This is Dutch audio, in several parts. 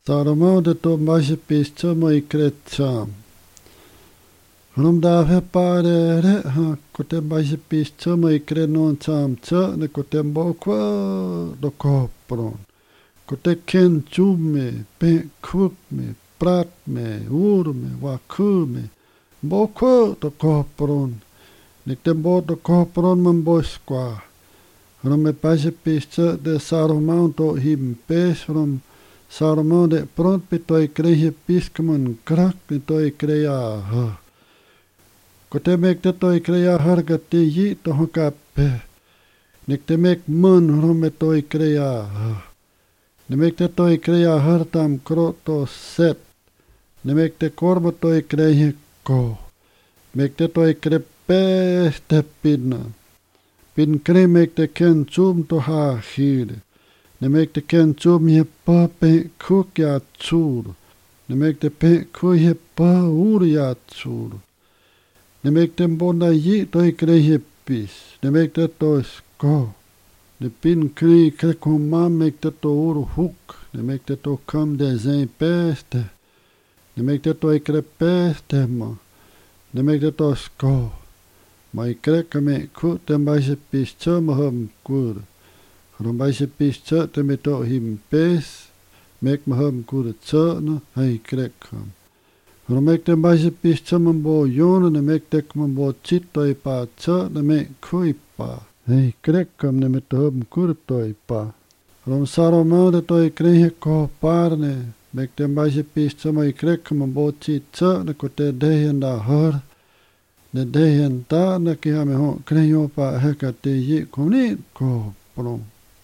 Daarom de to masje piste moi kretcham. Rum daar he pare re ha kote masje piste moi krenon cham cha ne kote mbokwa do kopron. Kote ken chume pe kup me prat me ur me waku me mbokwa do kopron. Nik de bo do kopron man boskwa. Rum me pasje piste de saromount to him pes rum Sarmon de pront pe toi kreje piskeman krak pe toi kreja ha. Kote mek de toi kreja harga te yi to hoka pe. Nek te mek mun rome toi kreja ha. Ne mek de toi kreja hartam kroto set. Ne mek de korba toi kreje ko. Mek de toi krepe te pinna. Pin kre mek de ken chum to ha hide. Ne mek de ken chum je pa pe kuk ja tsur. Ne mek de pe kuk je pa ur ja tsur. Ne mek de bonda yi toi kreje pis. Ne mek de to sko. Ne pin kri krekoma mek de to ur huk. Ne mek de to kam de zijn peste. Ne mek de to krepeste ma. Ne mek de to sko. Ma krek me kuk de baje pis chum hum kur. Rum baise pis tsa te me to him pes, mek me hem kure tsa na, hei krek ham. Rum mek te baise pis tsa man bo yone, ne mek tek man bo chit toi pa tsa, ne me kui pa. Hei krek ham ne me to hem kure toi pa. Rum saro mau de toi krehe ko par ne, mek te baise pis tsa mai krek man bo chit tsa, ne ko te dehen da har. Ne dehen ta, ne ki hame ho krehe pa heka te yi koni ko prom.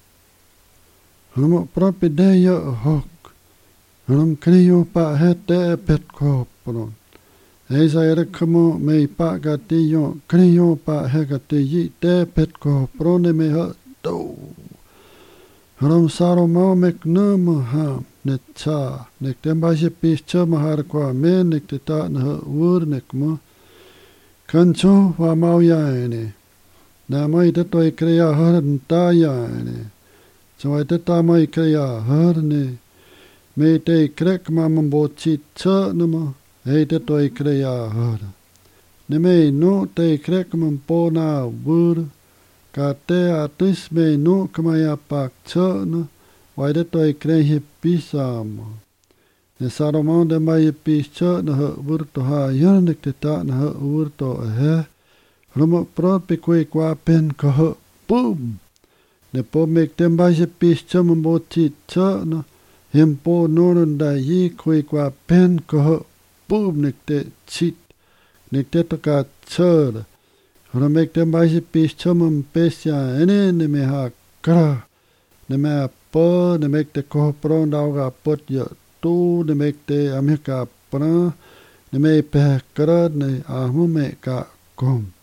Rum propi deja hok. Rum krejo pa hete pet kopron. Eisa erekamo mei pa gatijo krejo pa hekati te pet kopron me ha do. Rum saro mau mek nama ham ne cha. Nek tembaje pis chama har kwa me nek te ta na ur nek mo. Kancho wa mau ya ene. Na mai te toi kreja haran ta ya ene. So I te tamai kreja harne. Me te krek mamam bo chit cha nama. Hei te toi kreja hara. Ne me no te krek mam po na wur. Ka te atis me no kamaya pak cha na. Wai te toi kreje pisama. Ne saroman de mai pis cha na ha wur to ha yarnik te ta na ha wur to he. Roma prot pe kwe kwa pen ka ha boom. Ne po mek tem baje pis chama bo chit cha na hem po noron da yi kwe kwa pen ko boom nek te chit nek te to ka chur ora mek tem baje pis chama pesia ene ne me ha kra ne me ha po ne mek te ko pron da ga pot ya tu ne mek te ameka pra ne me pe kra ne a mu me ka kom